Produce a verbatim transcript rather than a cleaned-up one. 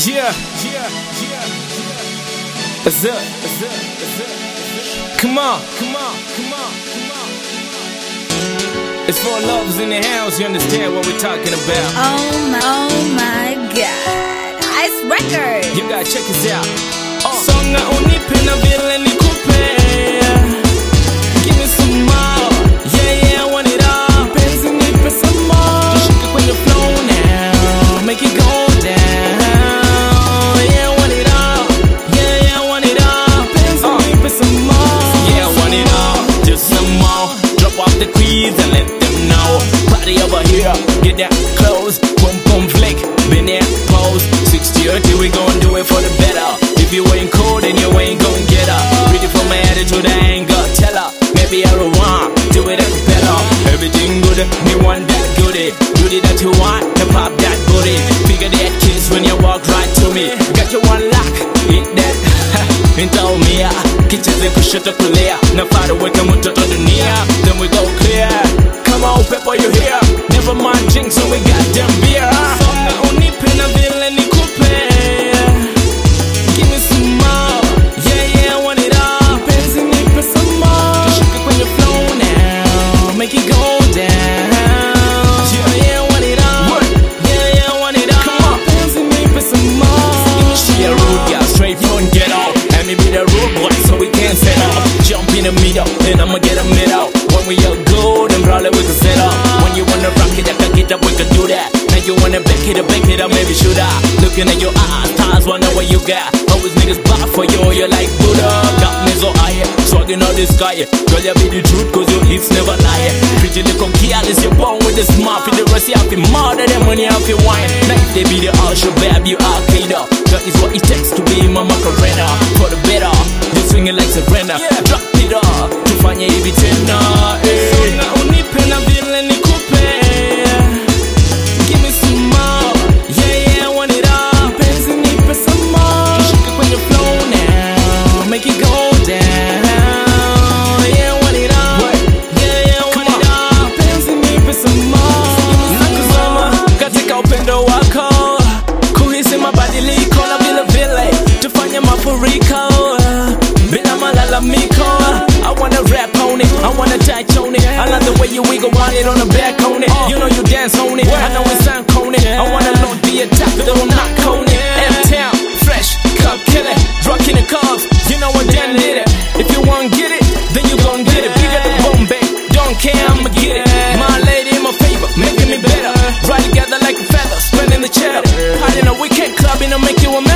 Yeah, yeah, yeah, yeah. What's up? What's up? What's up? Come on, come on, come on, come on. It's for lovers in the house, you understand what we're talking about. Oh my, oh my God. Ice Records. You gotta check this out. Oh. Songa unipe na vile nikupe. Give me some more. Yeah, yeah, I want it all. Penzi nipe some more. Tushike kwenye flow now. Make it go down. Yeah, I want it all. Yeah, yeah, I want it all. Penzi uh. nipe some more. Yeah, I want it all. Just some more. Drop off the quiz and let them know. Party over here. Get that close. Boom, boom, flick. Been there, pose. sixty thirty, we gon' do it for the better. If you ain't cool, then you ain't gon' get her. Ready for my attitude, I ain't gon' tell her. Maybe I don't want, do it better. Everything good, me want that goodie. Goodie that you want, the pop that booty. Figure that kiss when you walk right to me. Got you one lock, hit that. Nitaumia, kicheze kushoto kulia. Nafara weka mtoto dunia. Then we go clear. Come on, people, you here. Never mind drinks, so we got them beer. Songa unipe na vile nikupe. Give me some more. Yeah, yeah, I want it all. Penzi nipe some more. Tushike kwenye flow now. Make it go down. Yeah, yeah, I want it all. Yeah, yeah, I want it all. Come on, penzi nipe some more. She a rude girl, straight from ghetto. And me be the rude boy, so we can't settle. Jump in the middle, then I'ma get a middle. When we are good, then probably we can settle. When you wanna rock it, I can get up, we can do that. Now you wanna back it up, back it up, maybe shoot out. Looking at your eyes, stars wonder what you got. Always niggas buy for you, you're like Buddha. Got me so high, swagging all this sky. Girl, you be the truth, cause your hips never lie. Pretty little careless, you're born with a smart. For the rest, you have to murder them when you have to wine. Now if they be the Al-Shabaab, you Al-Qaeda. That is what it takes to be my Macarena. For the better, you swinging like Serena. Yeah. Drop it up, tufanye hivi tena. Songa unipe na vile nikupe. Give me some more. Yeah, yeah, I want it all. Penzi nipe some more. Tushike kwenye flow now. Make it go down. Yeah, I want it all. Yeah, yeah, I want it all. Penzi nipe some more. Nakuzama katika upendo wako. Kuhisi mabadiliko na vile vile. Tufanye mafuriko. Bila malalamiko. I wanna rap on it, I wanna touch on it. I like the way you wiggle, want it on the back on it. You know you dance on it, I know it's sound on it. I wanna load the attack, but don't knock on it. F-Town, fresh, cup killer, rockin' the cars. You know I done did it. If you wanna get it, then you gon' get it. Bigger than Bombay, don't care, I'ma get it. My lady in my favor, making me better. Ride together like a feather, spinning the cheddar. Hot in a weekend club, and I'll make you a